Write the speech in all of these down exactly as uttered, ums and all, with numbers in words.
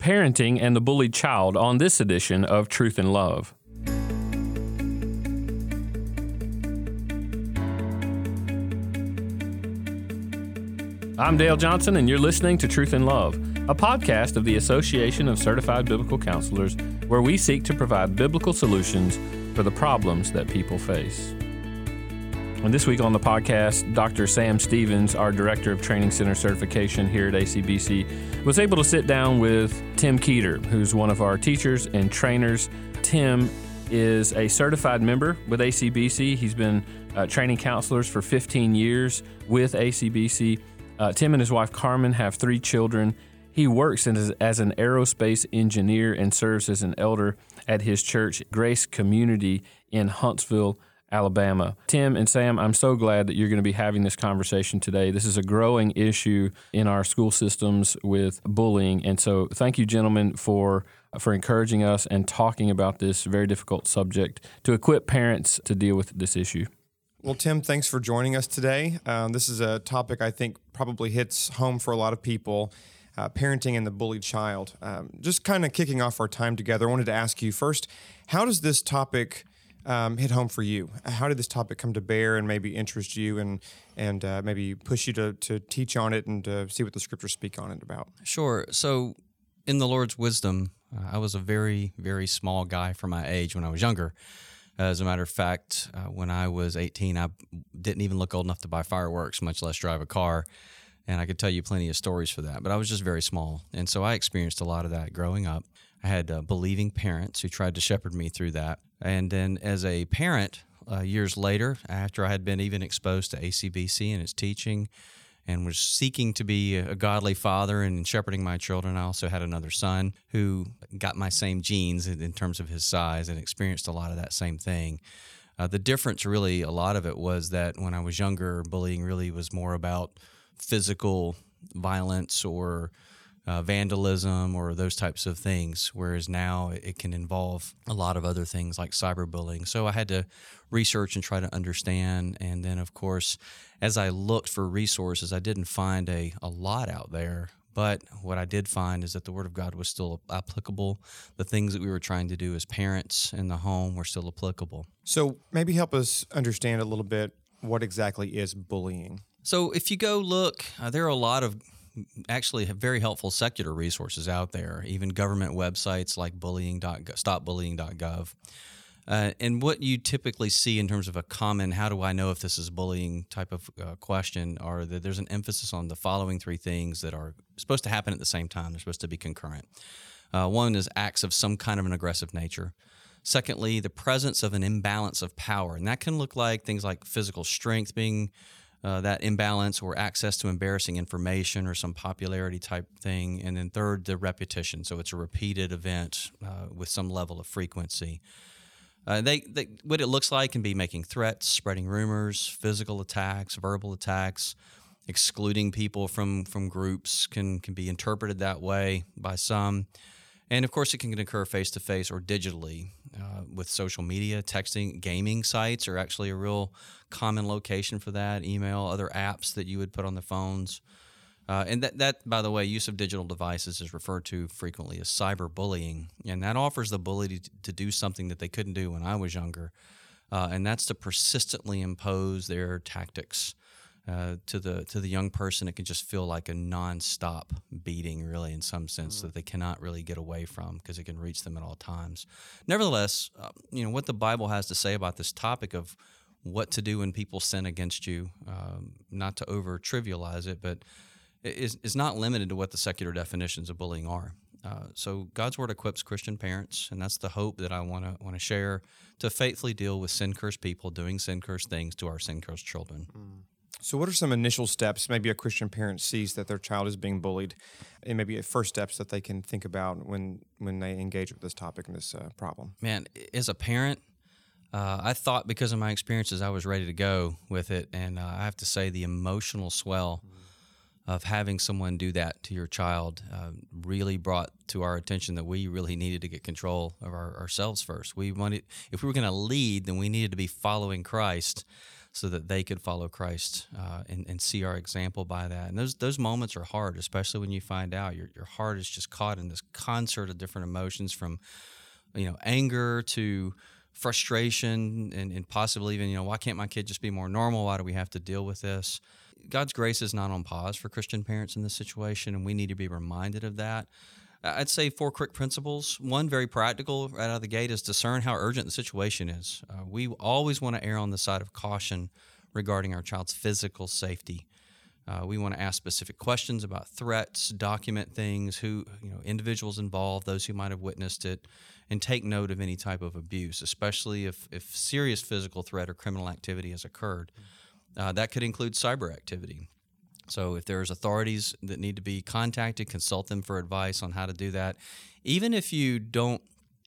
Parenting and the Bullied Child on this edition of Truth and Love. I'm Dale Johnson, and you're listening to Truth and Love, a podcast of the Association of Certified Biblical Counselors, where we seek to provide biblical solutions for the problems that people face. And this week on the podcast, Doctor Sam Stevens, our Director of Training Center Certification here at A C B C, was able to sit down with Tim Keeter, who's one of our teachers and trainers. Tim is a certified member with A C B C. He's been uh, training counselors for fifteen years with A C B C. Uh, Tim and his wife Carmen have three children. He works as, as an aerospace engineer and serves as an elder at his church, Grace Community in Huntsville, Alabama. Tim and Sam, I'm so glad that you're going to be having this conversation today. This is a growing issue in our school systems with bullying, and so thank you, gentlemen, for for encouraging us and talking about this very difficult subject to equip parents to deal with this issue. Well, Tim, thanks for joining us today. Um, this is a topic I think probably hits home for a lot of people, uh, parenting and the bullied child. Um, just kind of kicking off our time together, I wanted to ask you first, how does this topic um, hit home for you? How did this topic come to bear and maybe interest you and and uh, maybe push you to, to teach on it and to see what the scriptures speak on it about? Sure. So in the Lord's wisdom, uh, I was a very, very small guy for my age when I was younger. As a matter of fact, uh, when I was eighteen, I didn't even look old enough to buy fireworks, much less drive a car. And I could tell you plenty of stories for that. But I was just very small. And so I experienced a lot of that growing up. I had uh, believing parents who tried to shepherd me through that. And then as a parent, uh, years later, after I had been even exposed to A C B C and its teaching, and was seeking to be a godly father and shepherding my children, I also had another son who got my same genes in terms of his size and experienced a lot of that same thing. Uh, the difference really, a lot of it was that when I was younger, bullying really was more about physical violence or uh, vandalism or those types of things, whereas now it can involve a lot of other things like cyberbullying. So I had to research and try to understand, and then, of course, as I looked for resources, I didn't find a, a lot out there, but what I did find is that the Word of God was still applicable. The things that we were trying to do as parents in the home were still applicable. So maybe help us understand a little bit what exactly is bullying. So if you go look, uh, there are a lot of actually very helpful secular resources out there, even government websites like bullying dot gov, stop bullying dot gov. Uh, and what you typically see in terms of a common, how do I know if this is bullying type of uh, question, are that there's an emphasis on the following three things that are supposed to happen at the same time. They're supposed to be concurrent. Uh, one is acts of some kind of an aggressive nature. Secondly, the presence of an imbalance of power. And that can look like things like physical strength being uh, that imbalance, or access to embarrassing information or some popularity type thing. And then third, the repetition. So it's a repeated event uh, with some level of frequency. Uh, they, they, what it looks like can be making threats, spreading rumors, physical attacks, verbal attacks, excluding people from, from groups can, can be interpreted that way by some. And, of course, it can occur face-to-face or digitally uh, with social media, texting. Gaming sites are actually a real common location for that, email, other apps that you would put on the phones. Uh, and that, that, by the way, use of digital devices is referred to frequently as cyberbullying, and that offers the bully to, to do something that they couldn't do when I was younger, uh, and that's to persistently impose their tactics uh, to the to the young person. It can just feel like a nonstop beating, really, in some sense, mm-hmm. that they cannot really get away from because it can reach them at all times. Nevertheless, uh, you know what the Bible has to say about this topic of what to do when people sin against you, um, not to over trivialize it, but is is not limited to what the secular definitions of bullying are. Uh, so God's Word equips Christian parents, and that's the hope that I want to want to share, to faithfully deal with sin-cursed people doing sin-cursed things to our sin-cursed children. Mm. So what are some initial steps maybe a Christian parent sees that their child is being bullied, and maybe first steps that they can think about when, when they engage with this topic and this uh, problem? Man, as a parent, uh, I thought because of my experiences I was ready to go with it, and uh, I have to say the emotional swell mm. of having someone do that to your child uh, really brought to our attention that we really needed to get control of our, ourselves first. We wanted, if we were going to lead, then we needed to be following Christ. so that they could follow Christ uh, and, and see our example by that. And those those moments are hard, especially when you find out your your heart is just caught in this concert of different emotions, from you know anger to frustration, and, and possibly even, you know, why can't my kid just be more normal? Why do we have to deal with this? God's grace is not on pause for Christian parents in this situation, and we need to be reminded of that. I'd say four quick principles. One, very practical right out of the gate, is discern how urgent the situation is. Uh, we always want to err on the side of caution regarding our child's physical safety. Uh, we want to ask specific questions about threats, document things, who, you know, individuals involved, those who might have witnessed it, and take note of any type of abuse, especially if, if serious physical threat or criminal activity has occurred. Uh, that could include cyber activity. So if there's authorities that need to be contacted, consult them for advice on how to do that. Even if you don't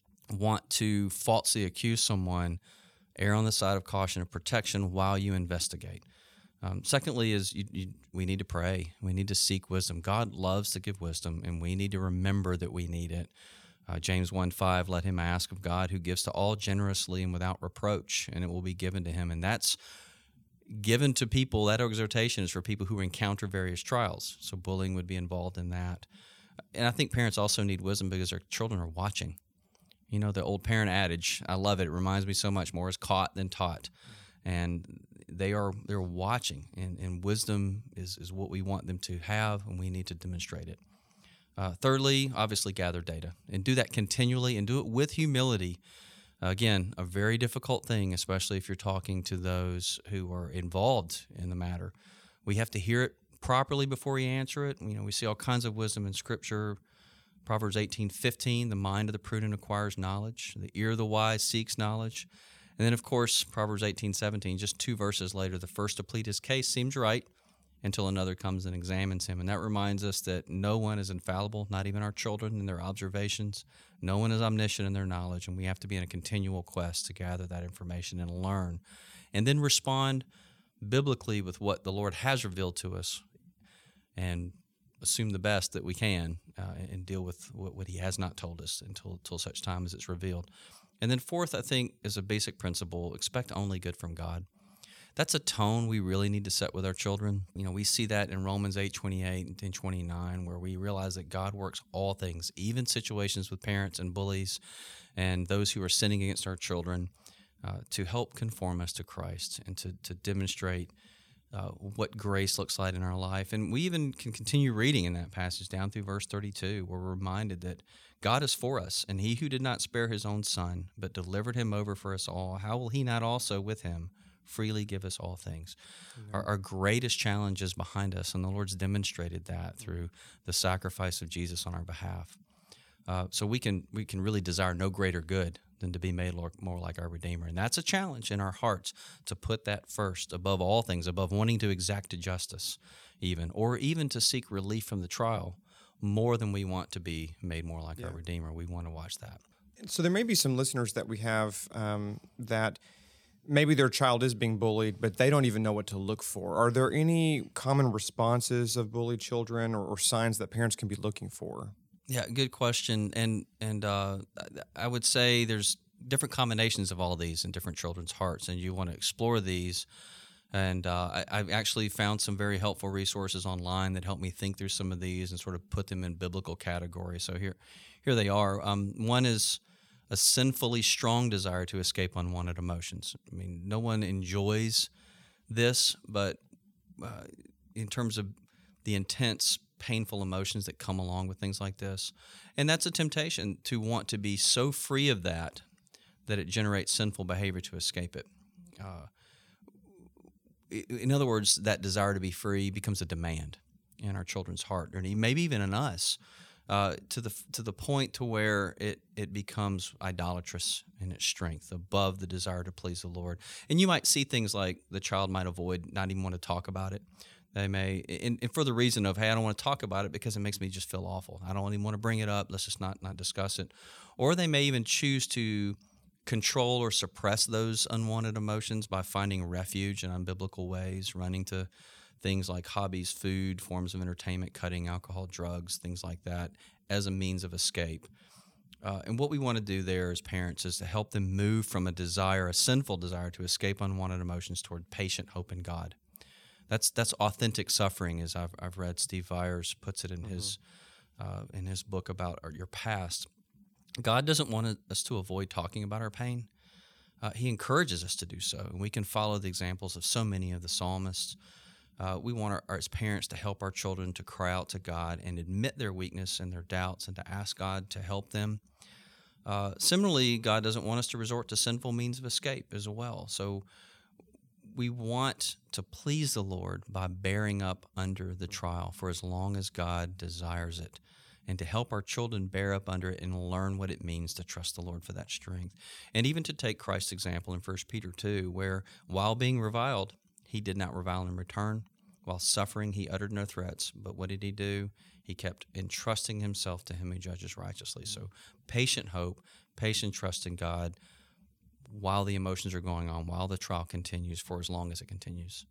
want to falsely accuse someone, err on the side of caution and protection while you investigate. Um, secondly is you, you, we need to pray. We need to seek wisdom. God loves to give wisdom, and we need to remember that we need it. Uh, James one five, let him ask of God, who gives to all generously and without reproach, and it will be given to him. And that's given to people, that exhortation is for people who encounter various trials. So bullying would be involved in that. And I think parents also need wisdom because their children are watching. You know, the old parent adage, I love it. It reminds me so much more is caught than taught. And they are they're watching, and, and wisdom is, is what we want them to have, and we need to demonstrate it. Uh, thirdly, obviously gather data, and do that continually, and do it with humility. Again, a very difficult thing, especially if you're talking to those who are involved in the matter. We have to hear it properly before we answer it. You know, we see all kinds of wisdom in Scripture. Proverbs eighteen fifteen, the mind of the prudent acquires knowledge. The ear of the wise seeks knowledge. And then, of course, Proverbs eighteen seventeen, just two verses later, the first to plead his case seems right until another comes and examines him. And that reminds us that no one is infallible, not even our children in their observations. No one is omniscient in their knowledge, and we have to be in a continual quest to gather that information and learn. And then respond biblically with what the Lord has revealed to us, and assume the best that we can uh, and deal with what, what he has not told us until, until such time as it's revealed. And then fourth, I think, is a basic principle: expect only good from God. That's a tone we really need to set with our children. You know, we see that in Romans eight twenty-eight and twenty-nine, where we realize that God works all things, even situations with parents and bullies and those who are sinning against our children, uh, to help conform us to Christ and to, to demonstrate uh, what grace looks like in our life. And we even can continue reading in that passage down through verse thirty-two, where we're reminded that God is for us, and he who did not spare his own son, but delivered him over for us all, how will he not also with him freely give us all things? Our, our greatest challenge is behind us, and the Lord's demonstrated that through the sacrifice of Jesus on our behalf. Uh, so we can we can really desire no greater good than to be made more like our Redeemer. And that's a challenge in our hearts, to put that first above all things, above wanting to exact justice even, or even to seek relief from the trial more than we want to be made more like yeah. our Redeemer. We want to watch that. So there may be some listeners that we have um, that maybe their child is being bullied, but they don't even know what to look for. Are there any common responses of bullied children, or, or signs that parents can be looking for? Yeah, good question. And and uh, I would say there's different combinations of all of these in different children's hearts, and you want to explore these. And uh, I, I've actually found some very helpful resources online that help me think through some of these and sort of put them in biblical categories. So here, here they are. Um, one is a sinfully strong desire to escape unwanted emotions. I mean, no one enjoys this, but uh, in terms of the intense, painful emotions that come along with things like this. And that's a temptation, to want to be so free of that that it generates sinful behavior to escape it. Uh, in other words, that desire to be free becomes a demand in our children's heart, or maybe even in us, uh, to the to the point to where it, it becomes idolatrous in its strength, above the desire to please the Lord. And you might see things like the child might avoid, not even want to talk about it. They may, and, and for the reason of, hey, I don't want to talk about it because it makes me just feel awful. I don't even want to bring it up. Let's just not not discuss it. Or they may even choose to control or suppress those unwanted emotions by finding refuge in unbiblical ways, running to things like hobbies, food, forms of entertainment, cutting, alcohol, drugs, things like that, as a means of escape. Uh, and what we want to do there as parents is to help them move from a desire, a sinful desire to escape unwanted emotions toward patient hope in God. That's that's authentic suffering, as I've, I've read Steve Viers puts it in mm-hmm. his uh, in his book about our, your past. God doesn't want us to avoid talking about our pain. Uh, he encourages us to do so, and we can follow the examples of so many of the psalmists. Uh, we want our, our, as parents to help our children to cry out to God and admit their weakness and their doubts and to ask God to help them. Uh, similarly, God doesn't want us to resort to sinful means of escape as well. So we want to please the Lord by bearing up under the trial for as long as God desires it, and to help our children bear up under it and learn what it means to trust the Lord for that strength. And even to take Christ's example in First Peter two, where while being reviled, he did not revile in return. While suffering, he uttered no threats. But what did he do? He kept entrusting himself to him who judges righteously. So patient hope, patient trust in God while the emotions are going on, while the trial continues, for as long as it continues.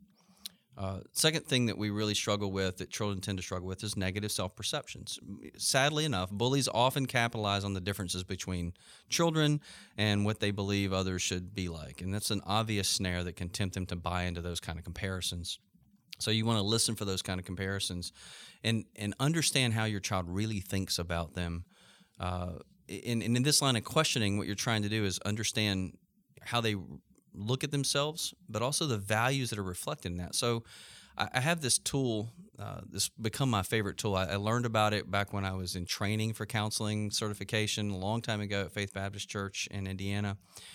Uh, second thing that we really struggle with, that children tend to struggle with, is negative self-perceptions. Sadly enough, bullies often capitalize on the differences between children and what they believe others should be like. And that's an obvious snare that can tempt them to buy into those kind of comparisons. So you want to listen for those kind of comparisons and, and understand how your child really thinks about them. Uh, and, and in this line of questioning, what you're trying to do is understand how they look at themselves, but also the values that are reflected in that. So I, I have this tool, uh, this become my favorite tool. I, I learned about it back when I was in training for counseling certification a long time ago at Faith Baptist Church in Indiana.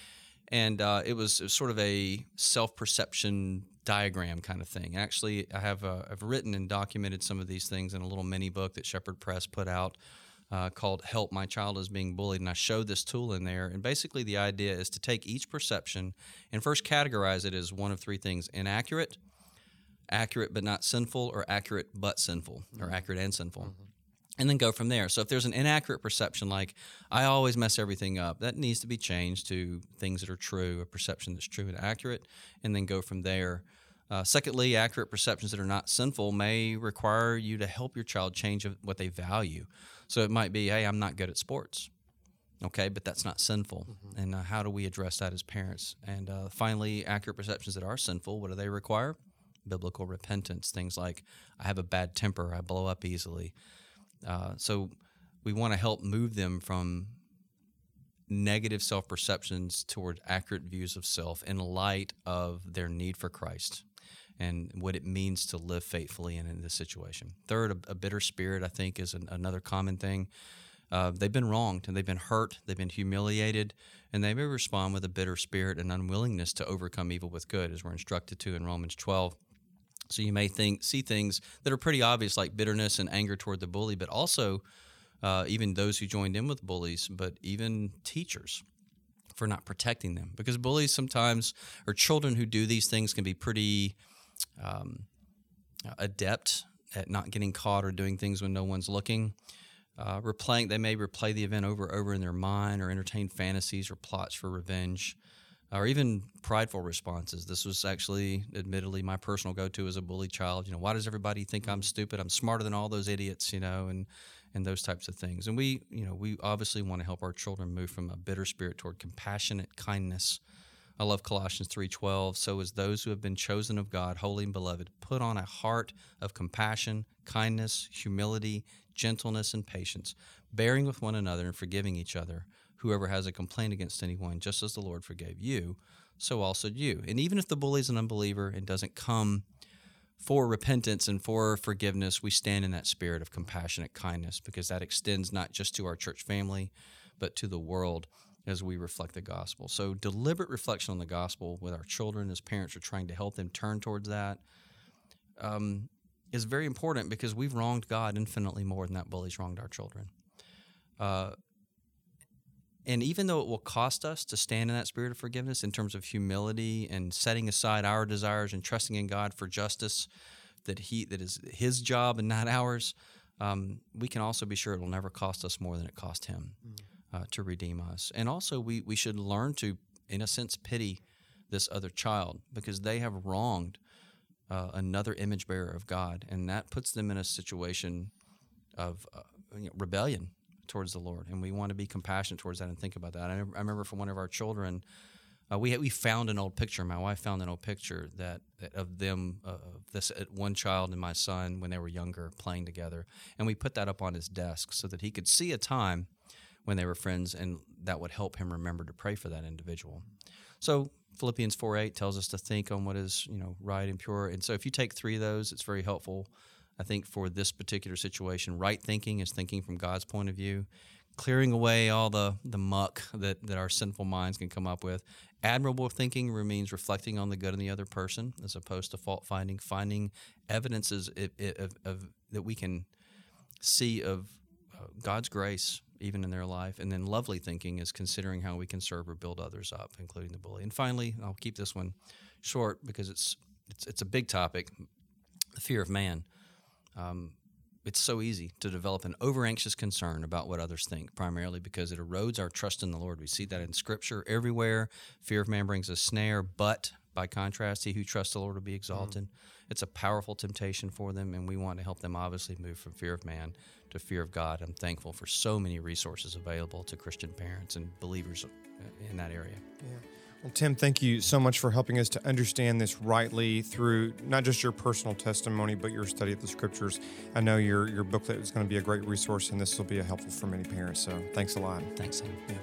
And uh, it, was, it was sort of a self-perception diagram kind of thing. Actually, I have uh, I've written and documented some of these things in a little mini book that Shepherd Press put out uh, called Help, My Child is Being Bullied. And I showed this tool in there. And basically the idea is to take each perception and first categorize it as one of three things: inaccurate, accurate but not sinful, or accurate but sinful, or accurate and sinful. Mm-hmm. And then go from there. So if there's an inaccurate perception, like I always mess everything up, that needs to be changed to things that are true, a perception that's true and accurate, and then go from there. Uh, secondly, accurate perceptions that are not sinful may require you to help your child change what they value. So it might be, hey, I'm not good at sports. Okay, but that's not sinful. Mm-hmm. And uh, how do we address that as parents? And uh, finally, accurate perceptions that are sinful, what do they require? Biblical repentance. Things like, I have a bad temper, I blow up easily. Uh, so we want to help move them from negative self-perceptions toward accurate views of self in light of their need for Christ and what it means to live faithfully in, in this situation. Third, a, a bitter spirit, I think, is an, another common thing. Uh, they've been wronged, and they've been hurt, they've been humiliated, and they may respond with a bitter spirit and unwillingness to overcome evil with good, as we're instructed to in Romans twelve. So you may think see things that are pretty obvious, like bitterness and anger toward the bully, but also uh, even those who joined in with bullies, but even teachers for not protecting them. Because bullies sometimes, or children who do these things, can be pretty um, adept at not getting caught or doing things when no one's looking. Uh, replaying, they may replay the event over and over in their mind, or entertain fantasies or plots for revenge, or even prideful responses. This was actually, admittedly, my personal go-to as a bullied child. You know, why does everybody think I'm stupid? I'm smarter than all those idiots, you know, and and those types of things. And we, you know, we obviously want to help our children move from a bitter spirit toward compassionate kindness. I love Colossians three twelve. So as those who have been chosen of God, holy and beloved, put on a heart of compassion, kindness, humility, gentleness, and patience, bearing with one another and forgiving each other. Whoever has a complaint against anyone, just as the Lord forgave you, so also you. And even if the bully is an unbeliever and doesn't come for repentance and for forgiveness, we stand in that spirit of compassionate kindness, because that extends not just to our church family, but to the world as we reflect the gospel. So deliberate reflection on the gospel with our children as parents are trying to help them turn towards that um, is very important, because we've wronged God infinitely more than that bully's wronged our children. Uh, And even though it will cost us to stand in that spirit of forgiveness in terms of humility and setting aside our desires and trusting in God for justice, that he that is His job and not ours, um, we can also be sure it will never cost us more than it cost Him mm. uh, to redeem us. And also we, we should learn to, in a sense, pity this other child, because they have wronged uh, another image bearer of God, and that puts them in a situation of uh, you know, rebellion towards the Lord, and we want to be compassionate towards that and think about that. I, I remember for one of our children, uh, we had, we found an old picture. My wife found an old picture that, that of them, uh, of this uh, one child and my son when they were younger playing together, and we put that up on his desk so that he could see a time when they were friends, and that would help him remember to pray for that individual. So Philippians four eight tells us to think on what is, you know, right and pure. And so if you take three of those, it's very helpful, I think, for this particular situation. Right thinking is thinking from God's point of view, clearing away all the, the muck that, that our sinful minds can come up with. Admirable thinking means reflecting on the good in the other person as opposed to fault finding, finding evidences of, of, of, that we can see of uh, God's grace even in their life. And then lovely thinking is considering how we can serve or build others up, including the bully. And finally, I'll keep this one short because it's it's, it's a big topic, the fear of man. Um, it's so easy to develop an over-anxious concern about what others think, primarily because it erodes our trust in the Lord. We see that in Scripture everywhere. Fear of man brings a snare, but by contrast, he who trusts the Lord will be exalted. Mm-hmm. It's a powerful temptation for them, and we want to help them obviously move from fear of man to fear of God. I'm thankful for so many resources available to Christian parents and believers in that area. Yeah. Well, Tim, thank you so much for helping us to understand this rightly through not just your personal testimony, but your study of the Scriptures. I know your your booklet is going to be a great resource, and this will be helpful for many parents. So thanks a lot. Thanks, Sam. Yeah.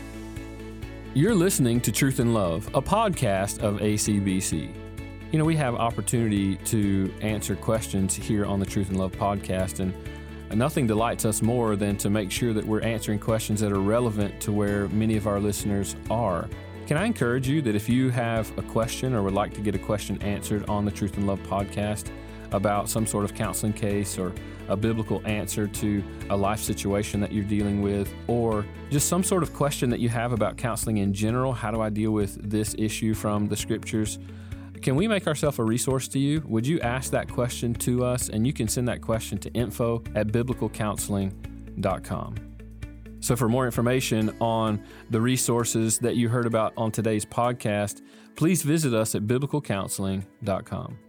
You're listening to Truth in Love, a podcast of A C B C. You know, we have opportunity to answer questions here on the Truth in Love podcast, and nothing delights us more than to make sure that we're answering questions that are relevant to where many of our listeners are. Can I encourage you that if you have a question or would like to get a question answered on the Truth in Love podcast about some sort of counseling case or a biblical answer to a life situation that you're dealing with, or just some sort of question that you have about counseling in general, how do I deal with this issue from the Scriptures? Can we make ourselves a resource to you? Would you ask that question to us? And you can send that question to info at biblical counseling dot com. So for more information on the resources that you heard about on today's podcast, please visit us at biblical counseling dot com.